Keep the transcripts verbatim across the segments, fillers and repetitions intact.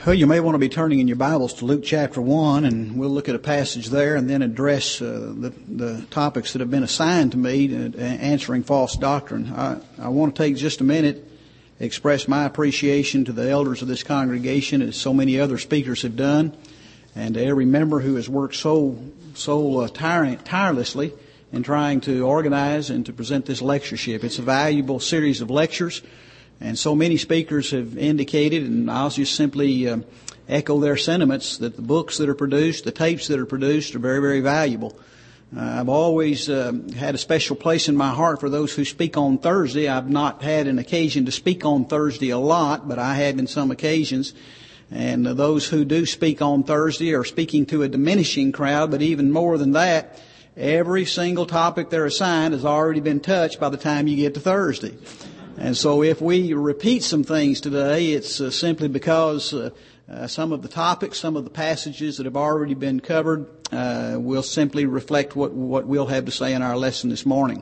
Well, you may want to be turning in your Bibles to Luke chapter one, and we'll look at a passage there and then address uh, the, the topics that have been assigned to me, to, uh, answering false doctrine. I, I want to take just a minute, express my appreciation to the elders of this congregation, as so many other speakers have done, and to every member who has worked so so uh, tire, tirelessly in trying to organize and to present this lectureship. It's a valuable series of lectures. And so many speakers have indicated, and I'll just simply uh, echo their sentiments, that the books that are produced, the tapes that are produced are very, very valuable. Uh, I've always uh, had a special place in my heart for those who speak on Thursday. I've not had an occasion to speak on Thursday a lot, but I have in some occasions. And uh, those who do speak on Thursday are speaking to a diminishing crowd, but even more than that, every single topic they're assigned has already been touched by the time you get to Thursday. And so if we repeat some things today, it's uh, simply because uh, uh, some of the topics, some of the passages that have already been covered uh, will simply reflect what, what we'll have to say in our lesson this morning.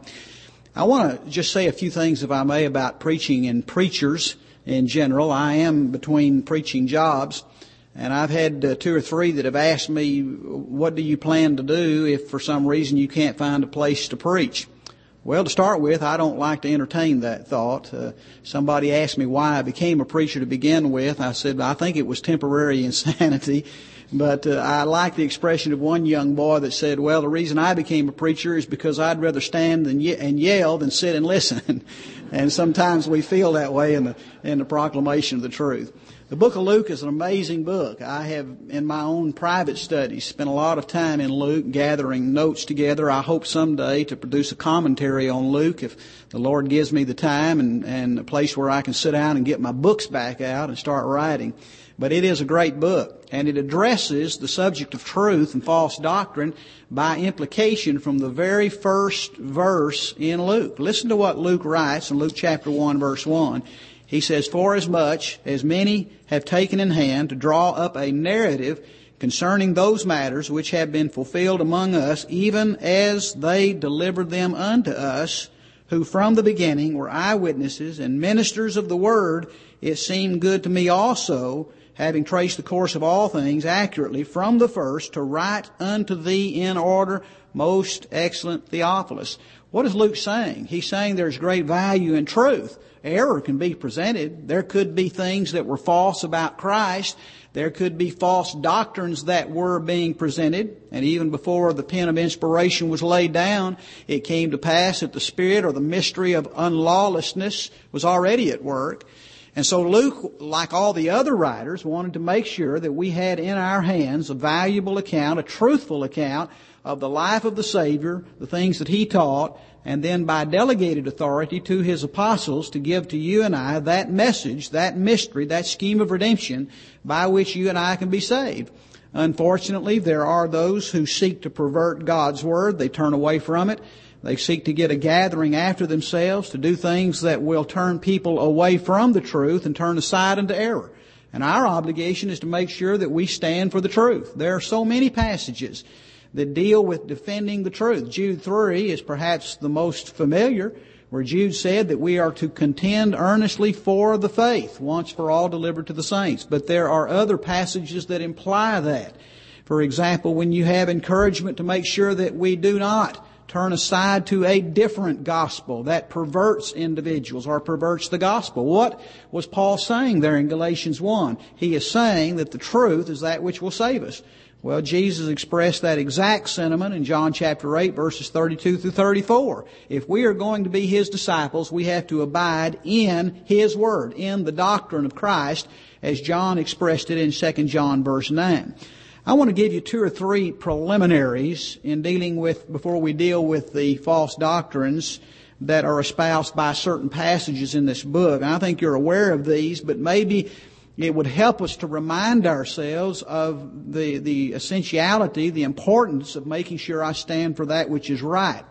I want to just say a few things, if I may, about preaching and preachers in general. I am between preaching jobs, and I've had uh, two or three that have asked me, what do you plan to do if for some reason you can't find a place to preach? Well, to start with, I don't like to entertain that thought. Uh, somebody asked me why I became a preacher to begin with. I said, I think it was temporary insanity. But uh, I like the expression of one young boy that said, well, the reason I became a preacher is because I'd rather stand and, ye- and yell than sit and listen. And sometimes we feel that way in the, in the proclamation of the truth. The book of Luke is an amazing book. I have, in my own private studies, spent a lot of time in Luke gathering notes together. I hope someday to produce a commentary on Luke if the Lord gives me the time and, and a place where I can sit down and get my books back out and start writing. But it is a great book, and it addresses the subject of truth and false doctrine by implication from the very first verse in Luke. Listen to what Luke writes in Luke chapter one, verse one. He says, forasmuch as many have taken in hand to draw up a narrative concerning those matters which have been fulfilled among us, even as they delivered them unto us, who from the beginning were eyewitnesses and ministers of the word, it seemed good to me also, having traced the course of all things accurately from the first, to write unto thee in order, most excellent Theophilus. What is Luke saying? He's saying there's great value in truth. Error can be presented. There could be things that were false about Christ. There could be false doctrines that were being presented. And even before the pen of inspiration was laid down, it came to pass that the spirit or the mystery of unlawlessness was already at work. And so Luke, like all the other writers, wanted to make sure that we had in our hands a valuable account, a truthful account of the life of the Savior, the things that He taught, and then by delegated authority to His apostles to give to you and I that message, that mystery, that scheme of redemption by which you and I can be saved. Unfortunately, there are those who seek to pervert God's Word. They turn away from it. They seek to get a gathering after themselves, to do things that will turn people away from the truth and turn aside into error. And our obligation is to make sure that we stand for the truth. There are so many passages that deal with defending the truth. Jude three is perhaps the most familiar, where Jude said that we are to contend earnestly for the faith, once for all delivered to the saints. But there are other passages that imply that. For example, when you have encouragement to make sure that we do not turn aside to a different gospel that perverts individuals or perverts the gospel. What was Paul saying there in Galatians one? He is saying that the truth is that which will save us. Well, Jesus expressed that exact sentiment in John chapter eight, verses thirty-two through thirty-four. If we are going to be His disciples, we have to abide in His Word, in the doctrine of Christ, as John expressed it in Second John verse nine. I want to give you two or three preliminaries in dealing with, before we deal with the false doctrines that are espoused by certain passages in this book. And I think you're aware of these, but maybe it would help us to remind ourselves of the, the essentiality, the importance of making sure I stand for that which is right.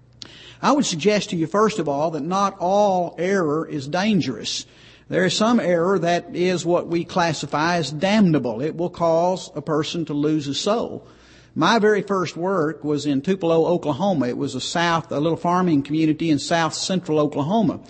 I would suggest to you, first of all, that not all error is dangerous. There is some error that is what we classify as damnable. It will cause a person to lose his soul. My very first work was in Tupelo, Oklahoma. It was a south, a little farming community in south central Oklahoma.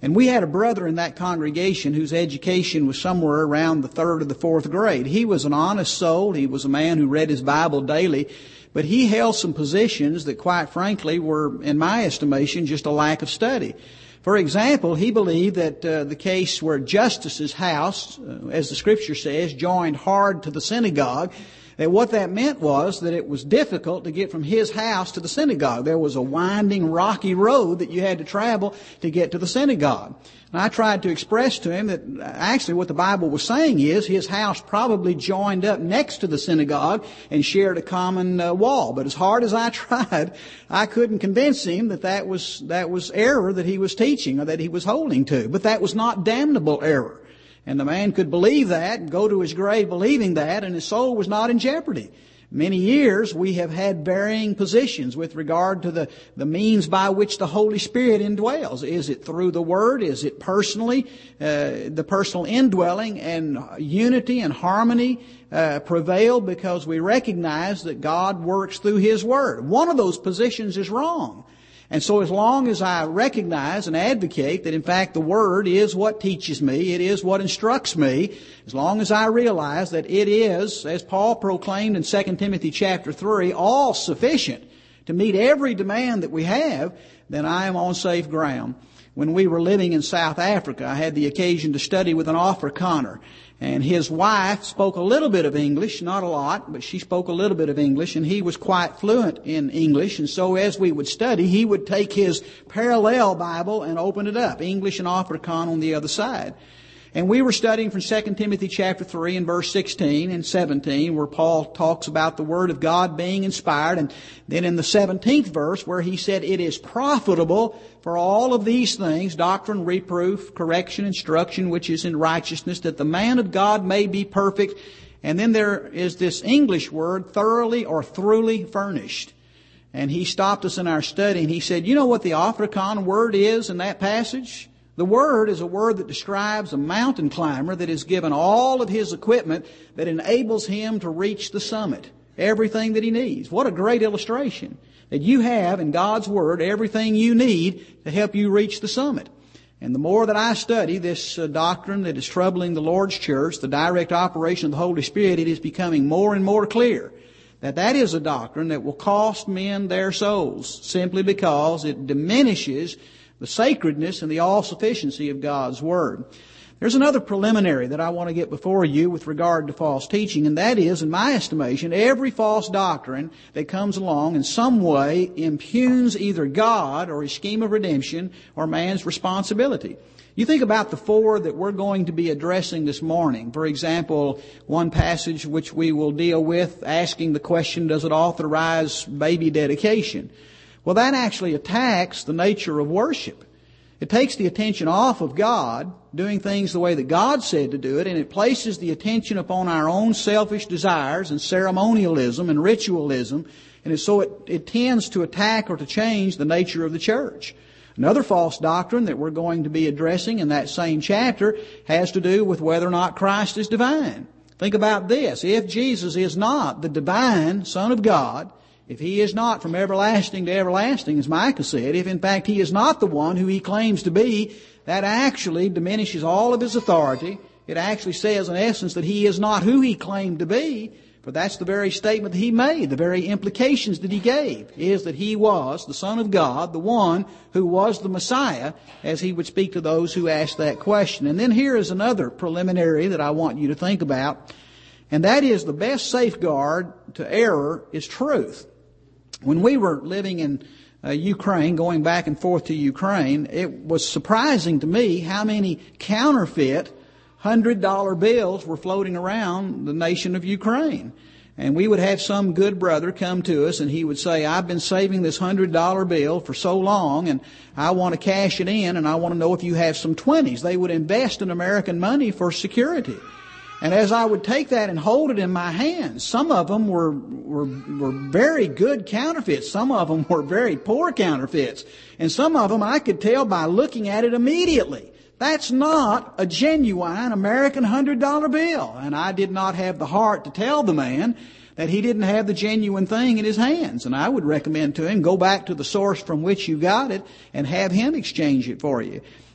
And we had a brother in that congregation whose education was somewhere around the third or the fourth grade. He was an honest soul. He was a man who read his Bible daily. But he held some positions that, quite frankly, were, in my estimation, just a lack of study. For example, he believed that uh, the case where justice's house, uh, as the Scripture says, joined hard to the synagogue, that what that meant was that it was difficult to get from his house to the synagogue. There was a winding, rocky road that you had to travel to get to the synagogue. And I tried to express to him that actually what the Bible was saying is his house probably joined up next to the synagogue and shared a common uh, wall. But as hard as I tried, I couldn't convince him that that was, that was error that he was teaching or that he was holding to. But that was not damnable error. And the man could believe that and go to his grave believing that, and his soul was not in jeopardy. Many years we have had varying positions with regard to the, the means by which the Holy Spirit indwells. Is it through the Word? Is it personally, uh, the personal indwelling and unity and harmony uh, prevail because we recognize that God works through His Word? One of those positions is wrong. And so as long as I recognize and advocate that in fact the Word is what teaches me, it is what instructs me, as long as I realize that it is, as Paul proclaimed in Second Timothy chapter three, all sufficient to meet every demand that we have, then I am on safe ground. When we were living in South Africa, I had the occasion to study with an Afrikaner. And his wife spoke a little bit of English, not a lot, but she spoke a little bit of English, and he was quite fluent in English. And so as we would study, he would take his parallel Bible and open it up, English and Afrikaner on the other side. And we were studying from Second Timothy chapter three and verse sixteen and seventeen, where Paul talks about the Word of God being inspired. And then in the seventeenth verse, where he said, it is profitable for all of these things, doctrine, reproof, correction, instruction, which is in righteousness, that the man of God may be perfect. And then there is this English word, thoroughly or throughly furnished. And he stopped us in our study and he said, you know what the Afrikaner word is in that passage? The word is a word that describes a mountain climber that is given all of his equipment that enables him to reach the summit. Everything that he needs. What a great illustration. That you have in God's Word everything you need to help you reach the summit. And the more that I study this uh, doctrine that is troubling the Lord's church, the direct operation of the Holy Spirit, it is becoming more and more clear that that is a doctrine that will cost men their souls simply because it diminishes the sacredness and the all-sufficiency of God's Word. There's another preliminary that I want to get before you with regard to false teaching, and that is, in my estimation, every false doctrine that comes along in some way impugns either God or His scheme of redemption or man's responsibility. You think about the four that we're going to be addressing this morning. For example, one passage which we will deal with, asking the question, does it authorize baby dedication? Well, that actually attacks the nature of worship. It takes the attention off of God, doing things the way that God said to do it, and it places the attention upon our own selfish desires and ceremonialism and ritualism, and so it, it tends to attack or to change the nature of the church. Another false doctrine that we're going to be addressing in that same chapter has to do with whether or not Christ is divine. Think about this. If Jesus is not the divine Son of God, if He is not from everlasting to everlasting, as Micah said, if in fact He is not the one who He claims to be, that actually diminishes all of His authority. It actually says in essence that He is not who He claimed to be, for that's the very statement that He made, the very implications that He gave, is that He was the Son of God, the one who was the Messiah, as He would speak to those who asked that question. And then here is another preliminary that I want you to think about, and that is the best safeguard to error is truth. When we were living in uh, Ukraine, going back and forth to Ukraine, it was surprising to me how many counterfeit one hundred dollar bills were floating around the nation of Ukraine. And we would have some good brother come to us and he would say, I've been saving this one hundred dollar bill for so long and I want to cash it in and I want to know if you have some twenties. They would invest in American money for security. And as I would take that and hold it in my hands, some of them were, were, were very good counterfeits. Some of them were very poor counterfeits. And some of them I could tell by looking at it immediately. That's not a genuine American one hundred dollar bill. And I did not have the heart to tell the man that he didn't have the genuine thing in his hands. And I would recommend to him, go back to the source from which you got it and have him exchange it for you.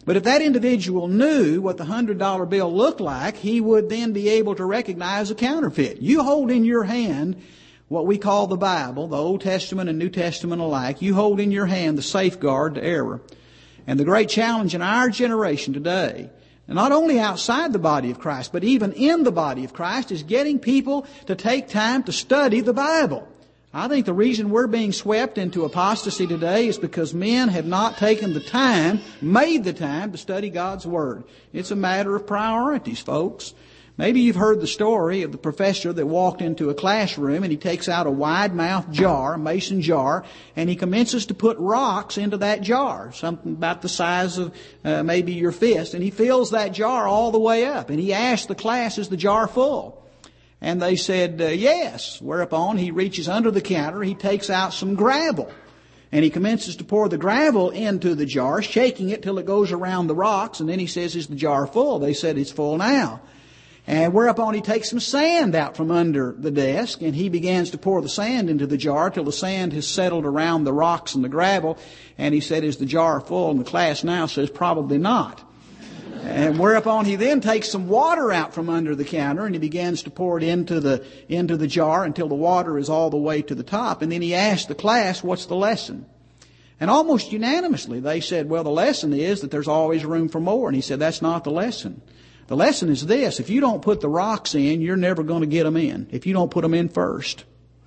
But if that individual knew what the one hundred dollar bill looked like, he would then be able to recognize a counterfeit. You hold in your hand what we call the Bible, the Old Testament and New Testament alike. You hold in your hand the safeguard to error. And the great challenge in our generation today, not only outside the body of Christ, but even in the body of Christ, is getting people to take time to study the Bible. I think the reason we're being swept into apostasy today is because men have not taken the time, made the time to study God's Word. It's a matter of priorities, folks. Maybe you've heard the story of the professor that walked into a classroom and he takes out a wide-mouthed jar, a mason jar, and he commences to put rocks into that jar, something about the size of uh, maybe your fist, and he fills that jar all the way up. And he asked the class, is the jar full? And they said, uh, yes. Whereupon he reaches under the counter, he takes out some gravel, and he commences to pour the gravel into the jar, shaking it till it goes around the rocks, and then he says, is the jar full? They said, it's full now. And whereupon he takes some sand out from under the desk, and he begins to pour the sand into the jar till the sand has settled around the rocks and the gravel. And he said, is the jar full? And the class now says, probably not. And whereupon he then takes some water out from under the counter, and he begins to pour it into the into the jar until the water is all the way to the top. And then he asked the class, what's the lesson? And almost unanimously they said, well, the lesson is that there's always room for more. And he said, that's not the lesson. The lesson is this: if you don't put the rocks in, you're never going to get them in, if you don't put them in first.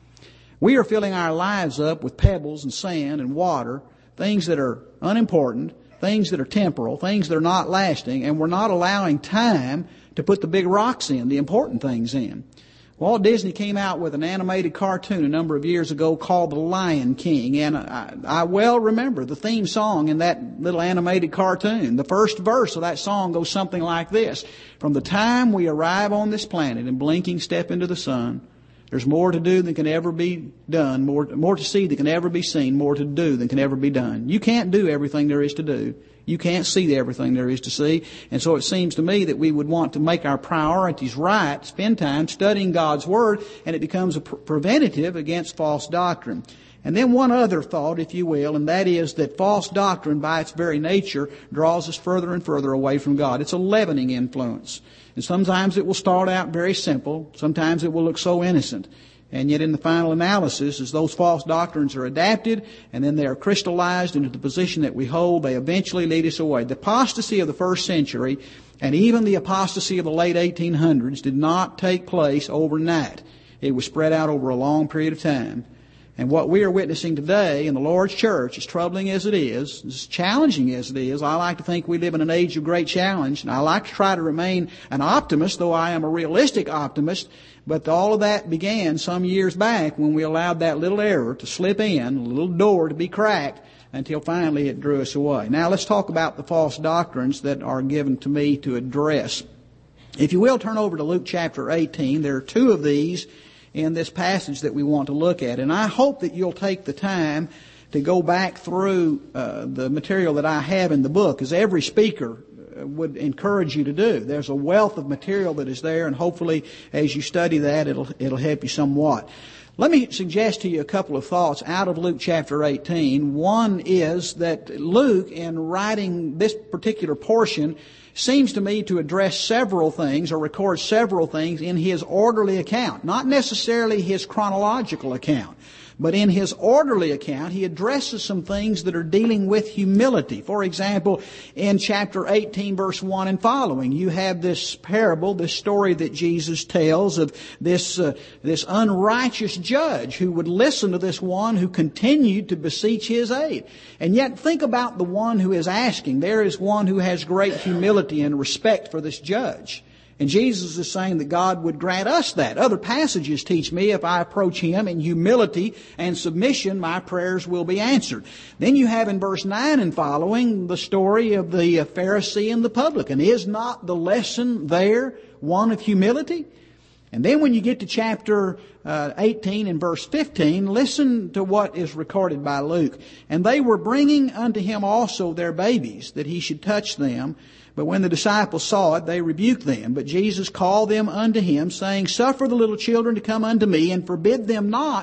We are filling our lives up with pebbles and sand and water, things that are unimportant, things that are temporal, things that are not lasting, and we're not allowing time to put the big rocks in, the important things in. Walt Disney came out with an animated cartoon a number of years ago called The Lion King, and I, I well remember the theme song in that little animated cartoon. The first verse of that song goes something like this: from the time we arrive on this planet and blinking step into the sun, there's more to do than can ever be done, more, more to see than can ever be seen, more to do than can ever be done. You can't do everything there is to do. You can't see everything there is to see. And so it seems to me that we would want to make our priorities right, spend time studying God's Word, and it becomes a pre- preventative against false doctrine. And then one other thought, if you will, and that is that false doctrine by its very nature draws us further and further away from God. It's a leavening influence. And sometimes it will start out very simple. Sometimes it will look so innocent. And yet in the final analysis, as those false doctrines are adapted and then they are crystallized into the position that we hold, they eventually lead us away. The apostasy of the first century and even the apostasy of the late eighteen hundreds did not take place overnight. It was spread out over a long period of time. And what we are witnessing today in the Lord's church, as troubling as it is, as challenging as it is, I like to think we live in an age of great challenge, and I like to try to remain an optimist, though I am a realistic optimist. But all of that began some years back when we allowed that little error to slip in, a little door to be cracked, until finally it drew us away. Now let's talk about the false doctrines that are given to me to address. If you will, turn over to Luke chapter eighteen. There are two of these in this passage that we want to look at. And I hope that you'll take the time to go back through uh, the material that I have in the book, as every speaker would encourage you to do. There's a wealth of material that is there, and hopefully as you study that, it'll it'll help you somewhat. Let me suggest to you a couple of thoughts out of Luke chapter eighteen. One is that Luke, in writing this particular portion, seems to me to address several things or record several things in his orderly account. Not necessarily his chronological account, but in his orderly account, he addresses some things that are dealing with humility. For example, in chapter eighteen, verse one and following, you have this parable, this story that Jesus tells of this uh, this unrighteous judge who would listen to this one who continued to beseech his aid. And yet think about the one who is asking. There is one who has great humility and respect for this judge. And Jesus is saying that God would grant us that. Other passages teach me if I approach Him in humility and submission, my prayers will be answered. Then you have in verse nine and following the story of the Pharisee and the publican. Is not the lesson there one of humility? And then when you get to chapter uh, eighteen and verse fifteen, listen to what is recorded by Luke. And they were bringing unto Him also their babies, that He should touch them. But when the disciples saw it, they rebuked them. But Jesus called them unto Him, saying, Suffer the little children to come unto me, and forbid them not,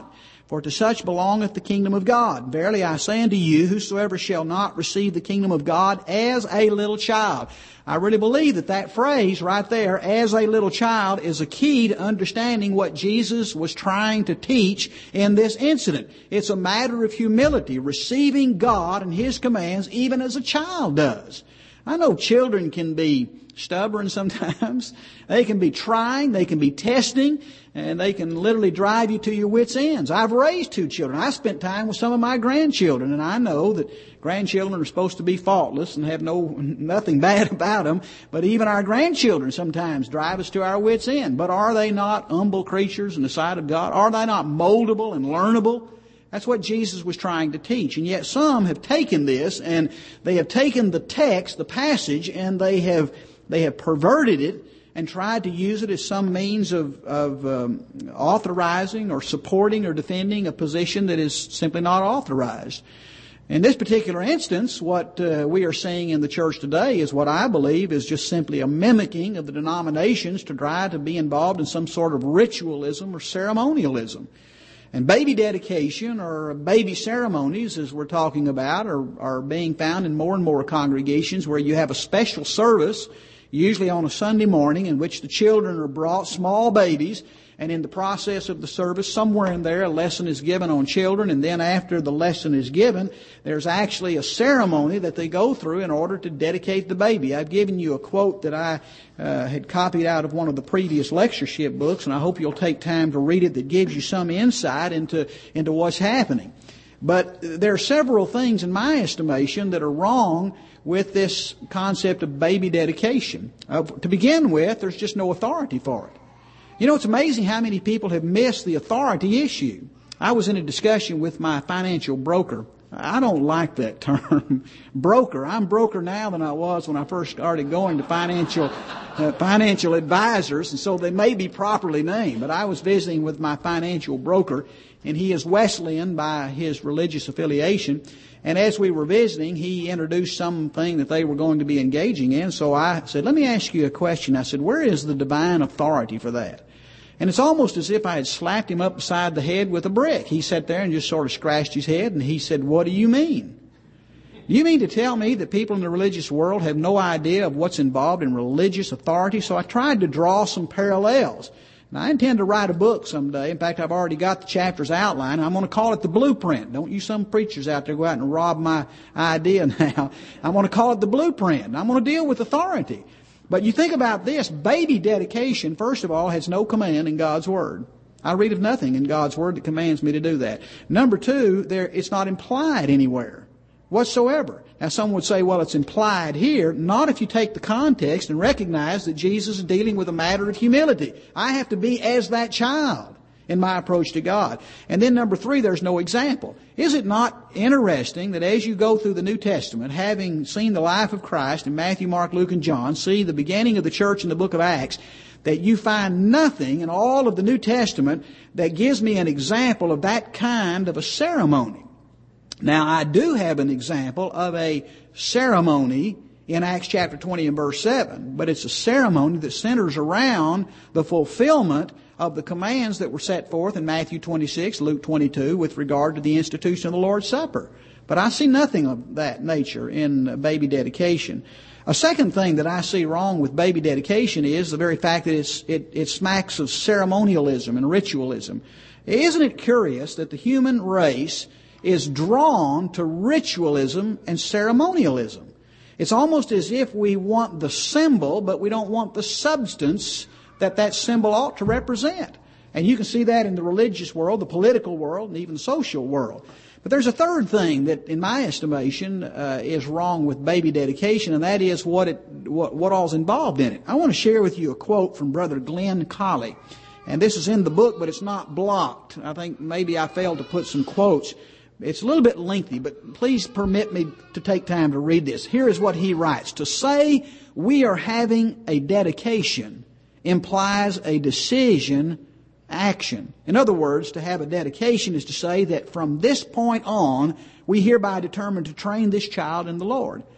For to such belongeth the kingdom of God. Verily I say unto you, whosoever shall not receive the kingdom of God as a little child. I really believe that that phrase right there, as a little child, is a key to understanding what Jesus was trying to teach in this incident. It's a matter of humility, receiving God and His commands even as a child does. I know children can be stubborn sometimes. They can be trying, they can be testing, and they can literally drive you to your wits' ends. I've raised two children. I spent time with some of my grandchildren, and I know that grandchildren are supposed to be faultless and have no nothing bad about them. But even our grandchildren sometimes drive us to our wits' end. But are they not humble creatures in the sight of God? Are they not moldable and learnable? That's what Jesus was trying to teach. And yet some have taken this and they have taken the text, the passage, and they have they have perverted it and tried to use it as some means of, of um, authorizing or supporting or defending a position that is simply not authorized. In this particular instance, what uh, we are seeing in the church today is what I believe is just simply a mimicking of the denominations to try to be involved in some sort of ritualism or ceremonialism. And baby dedication or baby ceremonies, as we're talking about, are, are being found in more and more congregations where you have a special service, usually on a Sunday morning, in which the children are brought, small babies, and in the process of the service, somewhere in there, a lesson is given on children, and then after the lesson is given, there's actually a ceremony that they go through in order to dedicate the baby. I've given you a quote that I uh, had copied out of one of the previous lectureship books, and I hope you'll take time to read it, that gives you some insight into, into what's happening. But there are several things, in my estimation, that are wrong with this concept of baby dedication. Uh, to begin with, there's just no authority for it. You know, it's amazing how many people have missed the authority issue. I was in a discussion with my financial broker. I don't like that term, broker. I'm broker now than I was when I first started going to financial uh, financial advisors, and so they may be properly named. But I was visiting with my financial broker, and he is Wesleyan by his religious affiliation. And as we were visiting, he introduced something that they were going to be engaging in. So I said, let me ask you a question. I said, where is the divine authority for that? And it's almost as if I had slapped him up beside the head with a brick. He sat there and just sort of scratched his head, and he said, what do you mean? Do you mean to tell me that people in the religious world have no idea of what's involved in religious authority? So I tried to draw some parallels. And I intend to write a book someday. In fact, I've already got the chapters outlined. I'm going to call it The Blueprint. Don't you some preachers out there go out and rob my idea now. I'm going to call it The Blueprint. I'm going to deal with authority. But you think about this, baby dedication, first of all, has no command in God's Word. I read of nothing in God's Word that commands me to do that. Number two, there, it's not implied anywhere whatsoever. Now some would say, well, it's implied here. Not if you take the context and recognize that Jesus is dealing with a matter of humility. I have to be as that child in my approach to God. And then number three, there's no example. Is it not interesting that as you go through the New Testament, having seen the life of Christ in Matthew, Mark, Luke, and John, see the beginning of the church in the book of Acts, that you find nothing in all of the New Testament that gives me an example of that kind of a ceremony. Now, I do have an example of a ceremony in Acts chapter twenty and verse seven, but it's a ceremony that centers around the fulfillment of the commands that were set forth in Matthew twenty-six, Luke twenty-two, with regard to the institution of the Lord's Supper. But I see nothing of that nature in baby dedication. A second thing that I see wrong with baby dedication is the very fact that it's, it, it smacks of ceremonialism and ritualism. Isn't it curious that the human race is drawn to ritualism and ceremonialism? It's almost as if we want the symbol, but we don't want the substance that that symbol ought to represent. And you can see that in the religious world, the political world, and even the social world. But there's a third thing that, in my estimation, uh, is wrong with baby dedication, and that is what it, what, what all's involved in it. I want to share with you a quote from Brother Glenn Colley. And this is in the book, but it's not blocked. I think maybe I failed to put some quotes. It's a little bit lengthy, but please permit me to take time to read this. Here is what he writes. To say we are having a dedication implies a decision action. In other words, to have a dedication is to say that from this point on, we hereby determine to train this child in the Lord.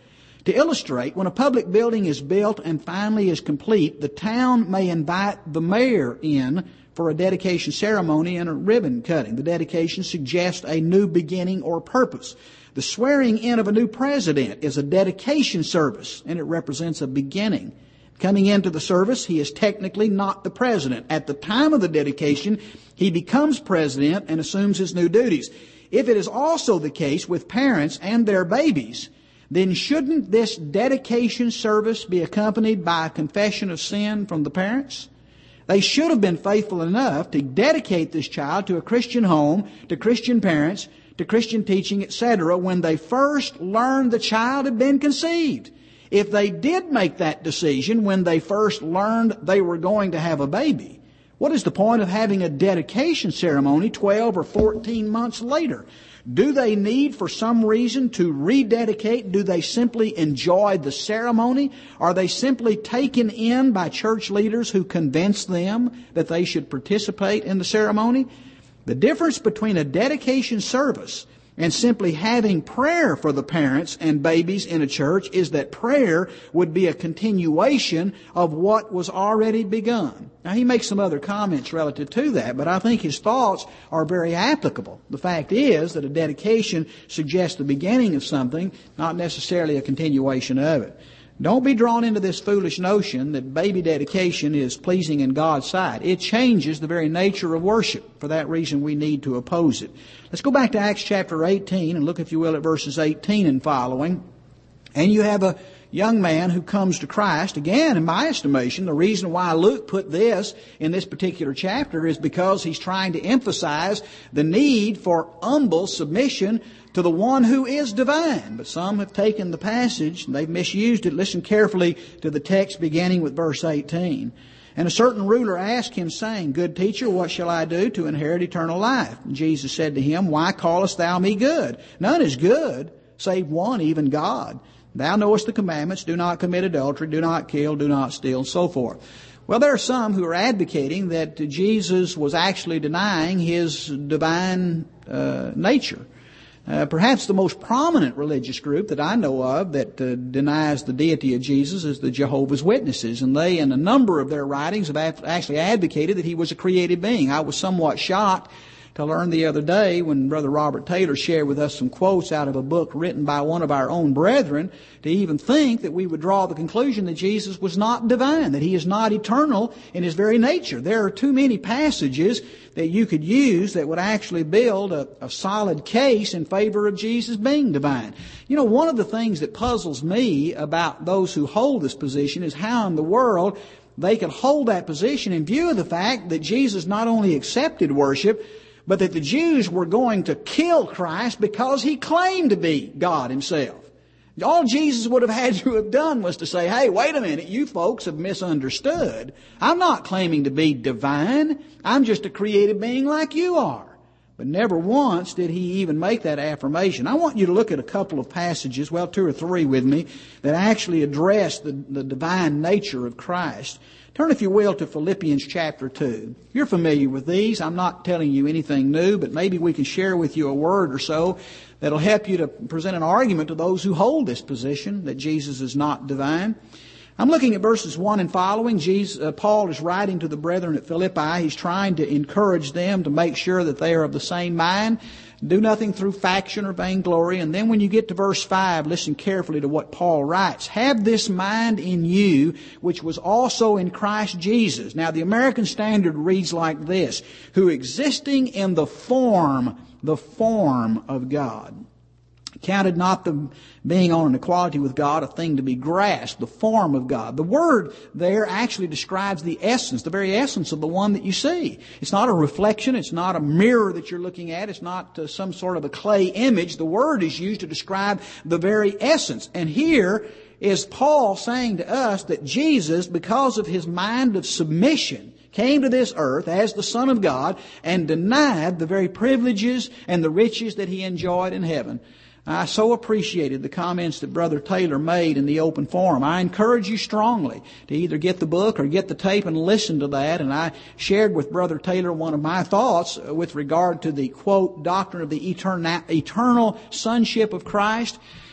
To illustrate, when a public building is built and finally is complete, the town may invite the mayor in for a dedication ceremony and a ribbon cutting. The dedication suggests a new beginning or purpose. The swearing in of a new president is a dedication service, and it represents a beginning. Coming into the service, he is technically not the president. At the time of the dedication, he becomes president and assumes his new duties. If it is also the case with parents and their babies, then shouldn't this dedication service be accompanied by a confession of sin from the parents? They should have been faithful enough to dedicate this child to a Christian home, to Christian parents, to Christian teaching, et cetera, when they first learned the child had been conceived. If they did make that decision when they first learned they were going to have a baby, what is the point of having a dedication ceremony twelve or fourteen months later? Do they need, for some reason, to rededicate? Do they simply enjoy the ceremony? Are they simply taken in by church leaders who convince them that they should participate in the ceremony? The difference between a dedication service and simply having prayer for the parents and babies in a church is that prayer would be a continuation of what was already begun. Now, he makes some other comments relative to that, but I think his thoughts are very applicable. The fact is that a dedication suggests the beginning of something, not necessarily a continuation of it. Don't be drawn into this foolish notion that baby dedication is pleasing in God's sight. It changes the very nature of worship. For that reason, we need to oppose it. Let's go back to Acts chapter eighteen and look, if you will, at verses eighteen and following. And you have a young man who comes to Christ. Again, in my estimation, the reason why Luke put this in this particular chapter is because he's trying to emphasize the need for humble submission to the one who is divine. But some have taken the passage and they've misused it. Listen carefully to the text beginning with verse eighteen. And a certain ruler asked him, saying, Good teacher, what shall I do to inherit eternal life? And Jesus said to him, Why callest thou me good? None is good, save one, even God. Thou knowest the commandments, do not commit adultery, do not kill, do not steal, and so forth. Well, there are some who are advocating that Jesus was actually denying his divine uh, nature. Uh, perhaps the most prominent religious group that I know of that uh, denies the deity of Jesus is the Jehovah's Witnesses. And they, in a number of their writings, have actually advocated that he was a created being. I was somewhat shocked to learn the other day when Brother Robert Taylor shared with us some quotes out of a book written by one of our own brethren, to even think that we would draw the conclusion that Jesus was not divine, that he is not eternal in his very nature. There are too many passages that you could use that would actually build a, a solid case in favor of Jesus being divine. You know, one of the things that puzzles me about those who hold this position is how in the world they could hold that position in view of the fact that Jesus not only accepted worship, but that the Jews were going to kill Christ because he claimed to be God himself. All Jesus would have had to have done was to say, hey, wait a minute, you folks have misunderstood. I'm not claiming to be divine. I'm just a created being like you are. But never once did he even make that affirmation. I want you to look at a couple of passages, well, two or three with me, that actually address the, the divine nature of Christ. Turn, if you will, to Philippians chapter two. You're familiar with these. I'm not telling you anything new, but maybe we can share with you a word or so that'll help you to present an argument to those who hold this position, that Jesus is not divine. I'm looking at verses one and following. Jesus, uh, Paul is writing to the brethren at Philippi. He's trying to encourage them to make sure that they are of the same mind. Do nothing through faction or vainglory. And then when you get to verse five, listen carefully to what Paul writes. Have this mind in you, which was also in Christ Jesus. Now, the American Standard reads like this: who existing in the form, the form of God, counted not the being on an equality with God a thing to be grasped, the form of God. The word there actually describes the essence, the very essence of the one that you see. It's not a reflection. It's not a mirror that you're looking at. It's not uh, some sort of a clay image. The word is used to describe the very essence. And here is Paul saying to us that Jesus, because of his mind of submission, came to this earth as the Son of God and denied the very privileges and the riches that he enjoyed in heaven. I so appreciated the comments that Brother Taylor made in the open forum. I encourage you strongly to either get the book or get the tape and listen to that. And I shared with Brother Taylor one of my thoughts with regard to the, quote, doctrine of the eternal, eternal sonship of Christ.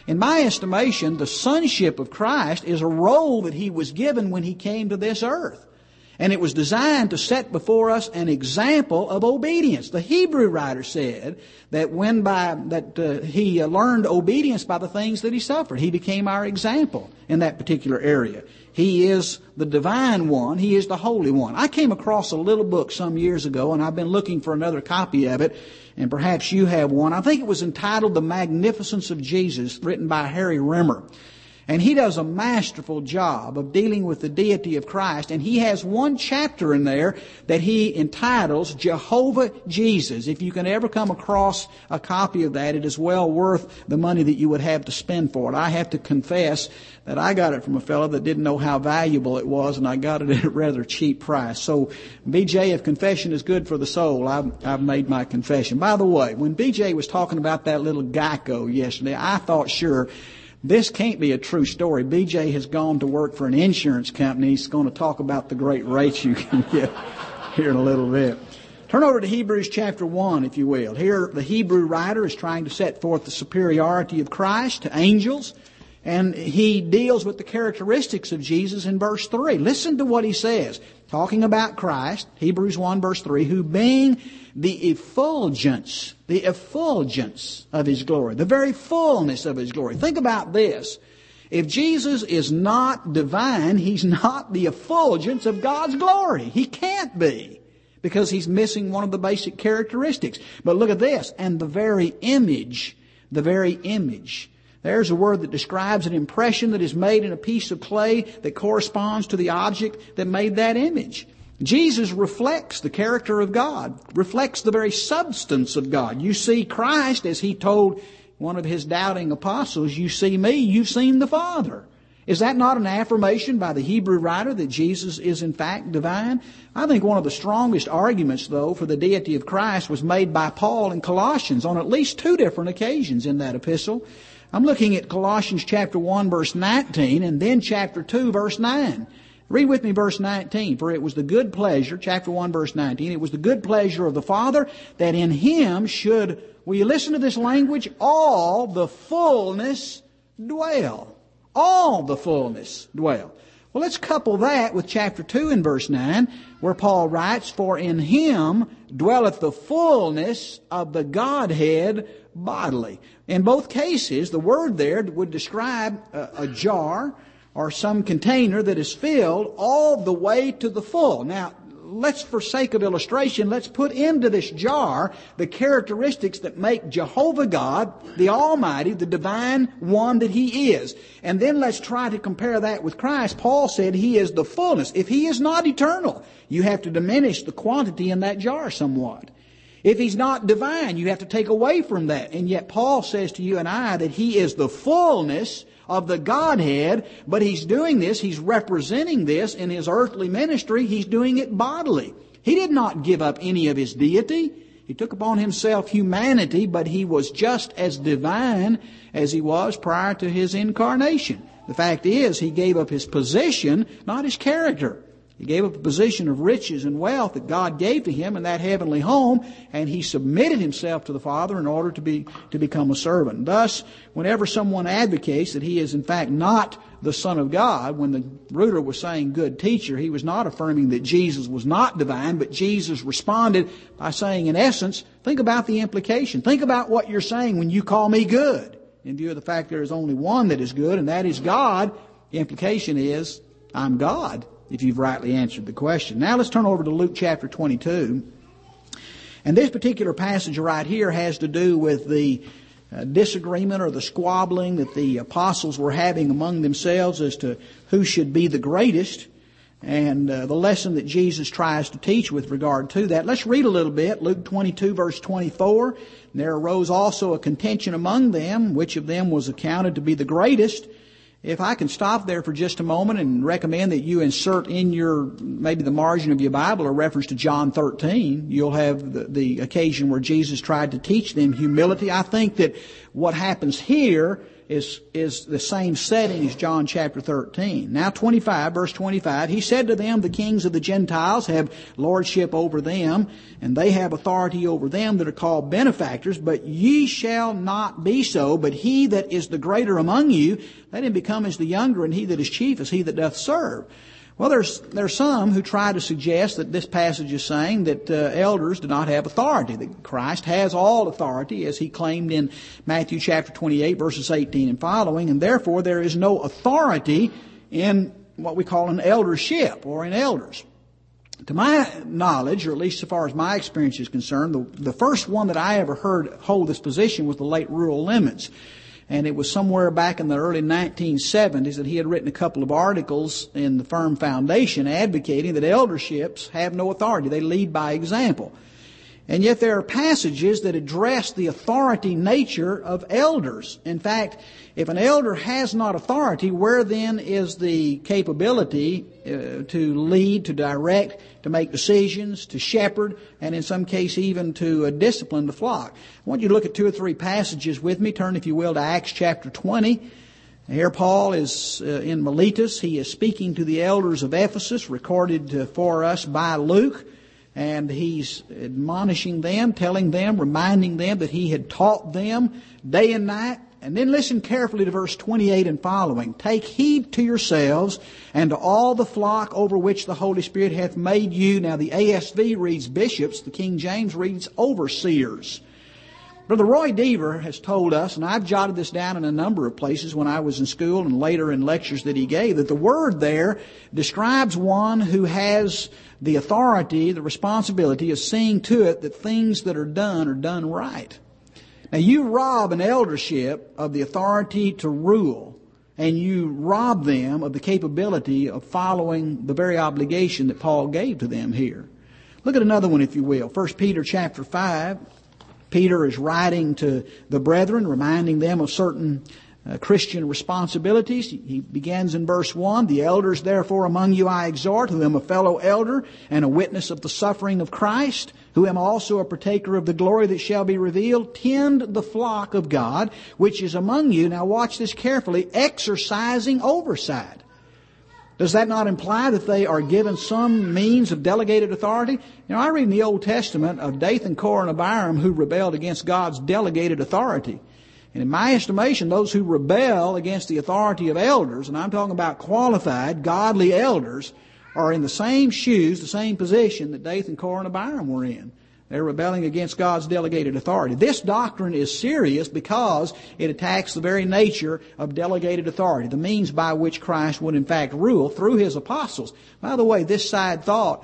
In my estimation, the sonship of Christ is a role that He was given when He came to this earth. And it was designed to set before us an example of obedience. The Hebrew writer said that when by that uh, he uh, learned obedience by the things that He suffered. He became our example in that particular area. He is the divine one. He is the holy one. I came across a little book some years ago, and I've been looking for another copy of it, and perhaps you have one. I think it was entitled The Magnificence of Jesus, written by Harry Rimmer. And he does a masterful job of dealing with the deity of Christ. And he has one chapter in there that he entitles Jehovah Jesus. If you can ever come across a copy of that, it is well worth the money that you would have to spend for it. I have to confess that I got it from a fellow that didn't know how valuable it was, and I got it at a rather cheap price. So, B J, if confession is good for the soul, I've, I've made my confession. By the way, when B J was talking about that little Geico yesterday, I thought, sure, this can't be a true story. B J has gone to work for an insurance company. He's going to talk about the great rates you can get here in a little bit. Turn over to Hebrews chapter one, if you will. Here, the Hebrew writer is trying to set forth the superiority of Christ to angels, and he deals with the characteristics of Jesus in verse three. Listen to what he says, talking about Christ, Hebrews one, verse three, who being the effulgence, the effulgence of His glory, the very fullness of His glory. Think about this. If Jesus is not divine, He's not the effulgence of God's glory. He can't be, because He's missing one of the basic characteristics. But look at this, and the very image, the very image. There's a word that describes an impression that is made in a piece of clay that corresponds to the object that made that image. Jesus reflects the character of God, reflects the very substance of God. You see Christ, as He told one of His doubting apostles, you see me, you've seen the Father. Is that not an affirmation by the Hebrew writer that Jesus is in fact divine? I think one of the strongest arguments, though, for the deity of Christ was made by Paul in Colossians on at least two different occasions in that epistle. I'm looking at Colossians chapter one, verse nineteen, and then chapter two, verse nine. Read with me verse nineteen. For it was the good pleasure, chapter one, verse nineteen, it was the good pleasure of the Father that in Him should, will you listen to this language, all the fullness dwell. All the fullness dwell. Well, let's couple that with chapter two and verse nine, where Paul writes, for in Him dwelleth the fullness of the Godhead bodily. In both cases, the word there would describe a, a jar or some container that is filled all the way to the full. Now, let's, for sake of illustration, let's put into this jar the characteristics that make Jehovah God, the Almighty, the divine one that He is. And then let's try to compare that with Christ. Paul said He is the fullness. If He is not eternal, you have to diminish the quantity in that jar somewhat. If He's not divine, you have to take away from that. And yet Paul says to you and I that He is the fullness of the Godhead, but He's doing this, He's representing this in His earthly ministry. He's doing it bodily. He did not give up any of His deity. He took upon Himself humanity, but He was just as divine as He was prior to His incarnation. The fact is, He gave up His position, not His character. He gave up a position of riches and wealth that God gave to Him in that heavenly home, and He submitted Himself to the Father in order to be to become a servant. Thus, whenever someone advocates that He is in fact not the Son of God, when the ruler was saying good teacher, he was not affirming that Jesus was not divine, but Jesus responded by saying, in essence, think about the implication. Think about what you're saying when you call me good. In view of the fact there is only one that is good, and that is God, the implication is, I'm God, if you've rightly answered the question. Now let's turn over to Luke chapter twenty-two. And this particular passage right here has to do with the uh, disagreement or the squabbling that the apostles were having among themselves as to who should be the greatest, and uh, the lesson that Jesus tries to teach with regard to that. Let's read a little bit. Luke twenty-two, verse twenty-four. And there arose also a contention among them, which of them was accounted to be the greatest. If I can stop there for just a moment and recommend that you insert in your, maybe the margin of your Bible, a reference to John thirteen, you'll have the, the occasion where Jesus tried to teach them humility. I think that what happens here is is the same setting as John chapter thirteen. Now twenty-five, verse twenty-five, he said to them, the kings of the Gentiles have lordship over them, and they have authority over them that are called benefactors, but ye shall not be so, but he that is the greater among you, let him become as the younger, and he that is chief as he that doth serve. Well, there's there are some who try to suggest that this passage is saying that uh, elders do not have authority, that Christ has all authority, as he claimed in Matthew chapter twenty-eight, verses eighteen and following, and therefore there is no authority in what we call an eldership or in elders. To my knowledge, or at least so far as my experience is concerned, the, the first one that I ever heard hold this position was the late Rural Lemons. And it was somewhere back in the early nineteen seventies that he had written a couple of articles in the Firm Foundation advocating that elderships have no authority. They lead by example. And yet there are passages that address the authority nature of elders. In fact, if an elder has not authority, where then is the capability uh, to lead, to direct, to make decisions, to shepherd, and in some case even to uh, discipline the flock? I want you to look at two or three passages with me. Turn, if you will, to Acts chapter twenty. Here Paul is uh, in Miletus. He is speaking to the elders of Ephesus, recorded uh, for us by Luke. And he's admonishing them, telling them, reminding them that he had taught them day and night. And then listen carefully to verse twenty-eight and following. Take heed to yourselves and to all the flock over which the Holy Spirit hath made you. Now the A S V reads bishops, the King James reads overseers. Brother Roy Deaver has told us, and I've jotted this down in a number of places when I was in school and later in lectures that he gave, that the word there describes one who has the authority, the responsibility of seeing to it that things that are done are done right. Now you rob an eldership of the authority to rule, and you rob them of the capability of following the very obligation that Paul gave to them here. Look at another one, if you will. First Peter chapter five. Peter is writing to the brethren, reminding them of certain uh, Christian responsibilities. He begins in verse one, the elders therefore among you I exhort, who am a fellow elder and a witness of the suffering of Christ, who am also a partaker of the glory that shall be revealed, tend the flock of God, which is among you. Now watch this carefully, exercising oversight. Does that not imply that they are given some means of delegated authority? You know, I read in the Old Testament of Dathan, Korah, and Abiram who rebelled against God's delegated authority. And in my estimation, those who rebel against the authority of elders, and I'm talking about qualified, godly elders, are in the same shoes, the same position that Dathan, Korah, and Abiram were in. They're rebelling against God's delegated authority. This doctrine is serious because it attacks the very nature of delegated authority, the means by which Christ would in fact rule through His apostles. By the way, this side thought,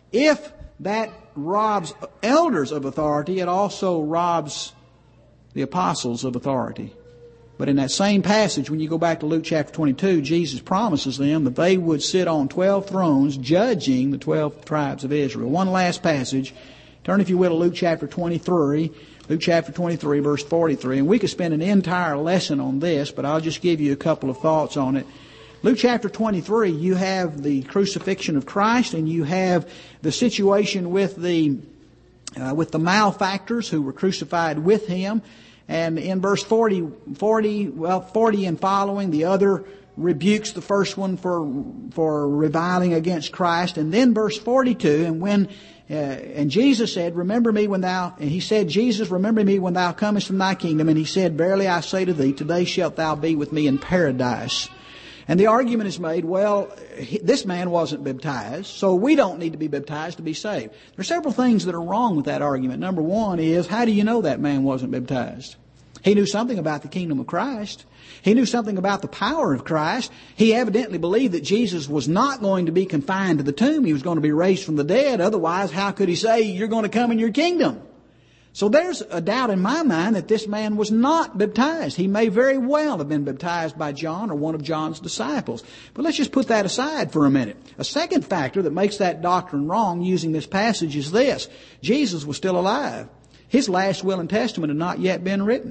if that robs elders of authority, it also robs the apostles of authority. But in that same passage, when you go back to Luke chapter twenty-two, Jesus promises them that they would sit on twelve thrones judging the twelve tribes of Israel. One last passage. Turn, if you will, to Luke chapter twenty-three. Luke chapter twenty-three, verse forty-three. And we could spend an entire lesson on this, but I'll just give you a couple of thoughts on it. Luke chapter twenty-three, you have the crucifixion of Christ, and you have the situation with the uh, with the malefactors who were crucified with Him. And in verse forty, forty, well, forty and following, the other rebukes the first one for for reviling against Christ. And then verse forty-two, and when uh, and Jesus said, remember me when thou, and he said, Jesus, remember me when thou comest from thy kingdom. And he said, verily I say to thee, today shalt thou be with me in paradise. And the argument is made, well, this man wasn't baptized, so we don't need to be baptized to be saved. There are several things that are wrong with that argument. Number one is, how do you know that man wasn't baptized? He knew something about the kingdom of Christ. He knew something about the power of Christ. He evidently believed that Jesus was not going to be confined to the tomb. He was going to be raised from the dead. Otherwise, how could he say, you're going to come in your kingdom? So there's a doubt in my mind that this man was not baptized. He may very well have been baptized by John or one of John's disciples. But let's just put that aside for a minute. A second factor that makes that doctrine wrong using this passage is this. Jesus was still alive. His last will and testament had not yet been written.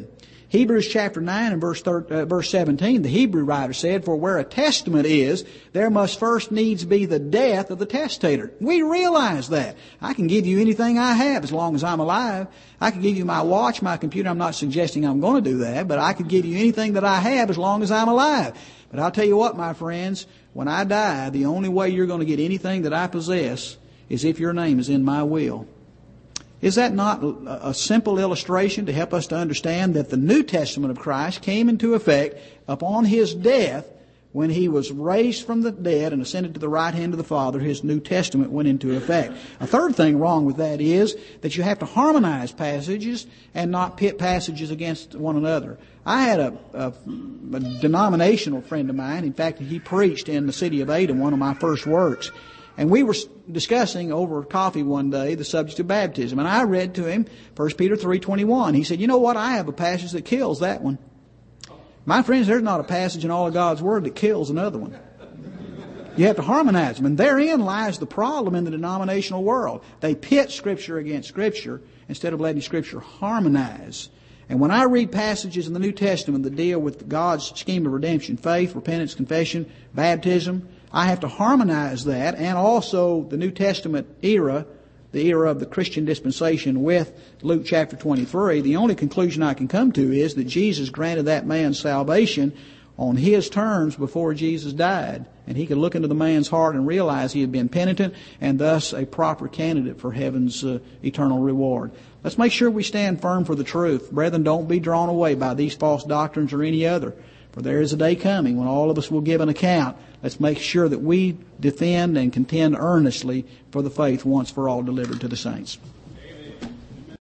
Hebrews chapter nine and verse, thir- uh, verse seventeen, the Hebrew writer said, "For where a testament is, there must first needs be the death of the testator." We realize that. I can give you anything I have as long as I'm alive. I can give you my watch, my computer. I'm not suggesting I'm going to do that, but I could give you anything that I have as long as I'm alive. But I'll tell you what, my friends, when I die, the only way you're going to get anything that I possess is if your name is in my will. Is that not a simple illustration to help us to understand that the New Testament of Christ came into effect upon His death when He was raised from the dead and ascended to the right hand of the Father? His New Testament went into effect. A third thing wrong with that is that you have to harmonize passages and not pit passages against one another. I had a, a, a denominational friend of mine. In fact, he preached in the city of Ada, one of my first works. And we were discussing over coffee one day the subject of baptism. And I read to him First Peter three twenty-one. He said, "You know what? I have a passage that kills that one." My friends, there's not a passage in all of God's Word that kills another one. You have to harmonize them. And therein lies the problem in the denominational world. They pit Scripture against Scripture instead of letting Scripture harmonize. And when I read passages in the New Testament that deal with God's scheme of redemption, faith, repentance, confession, baptism, I have to harmonize that and also the New Testament era, the era of the Christian dispensation, with Luke chapter twenty-three. The only conclusion I can come to is that Jesus granted that man salvation on His terms before Jesus died. And He could look into the man's heart and realize he had been penitent and thus a proper candidate for heaven's uh, eternal reward. Let's make sure we stand firm for the truth. Brethren, don't be drawn away by these false doctrines or any other. For there is a day coming when all of us will give an account. Let's make sure that we defend and contend earnestly for the faith once for all delivered to the saints.